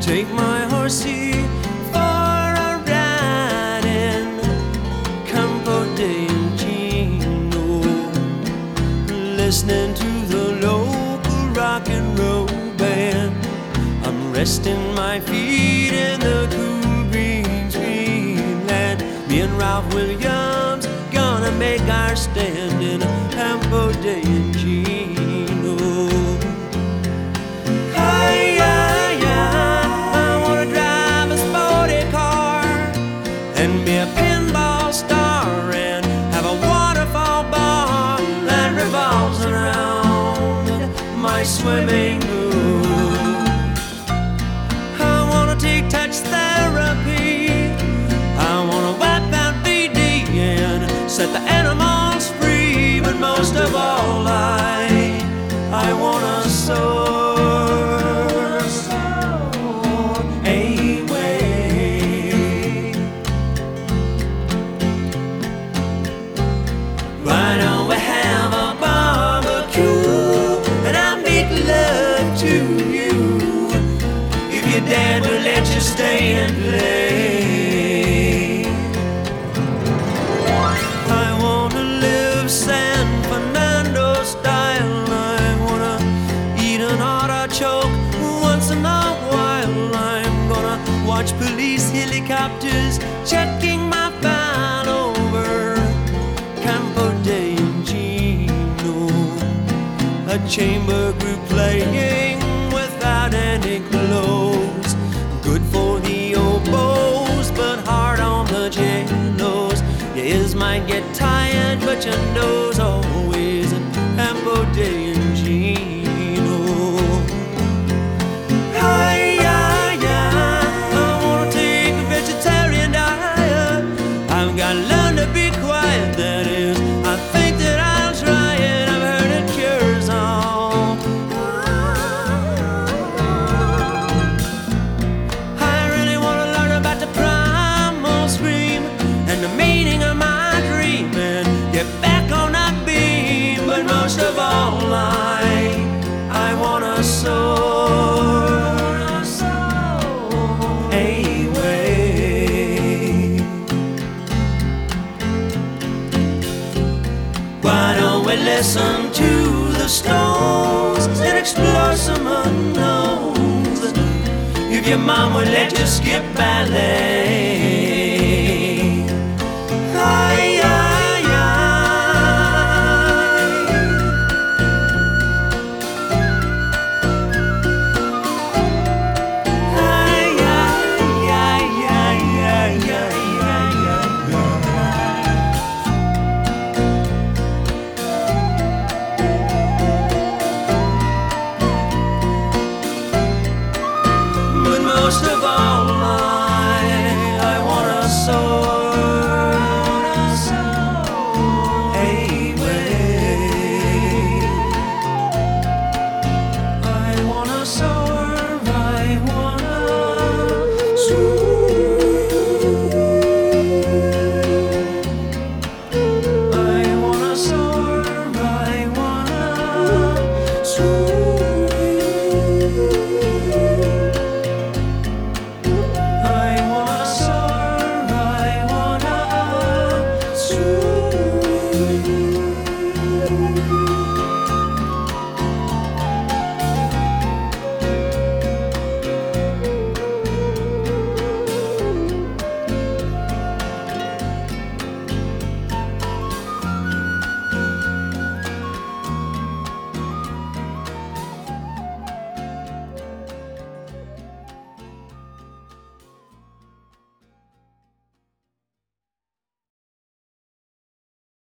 take my horsey for a ride in Campo de Gino, listening to the local rock and roll band. I'm resting my feet in the cool breeze, Greenland. Me and Ralph Williams gonna make our stand in Campo de Gino. I wanna drive a sporty car and be a pinball star and have a waterfall bar that revolves around my swimming pool. I wanna take touch therapy. I wanna wipe out VD and set the animals free. But most of all, I wanna soar away. Why don't we have a barbecue and I'll make love to you? If your dad will let you stay and play. I wanna live San Fernando style. I wanna eat an artichoke once in a while. I'm gonna watch police helicopters checking my file over Campo de Gino. A chamber group playing without any clothes, good for the oboes but hard on the cellos. Your ears might get tired but your nose always in Campo de Gino. I wanna take a vegetarian diet. I've got to learn to be quiet, that is. I think that I'll try it. I've heard it cures all. I really wanna learn about the primal scream and the meaning of my dream and get back on that beam. But most of all, I wanna soar away. Why don't we listen to the Stones and explore some unknowns? If your mom would let you skip ballet. But most of all,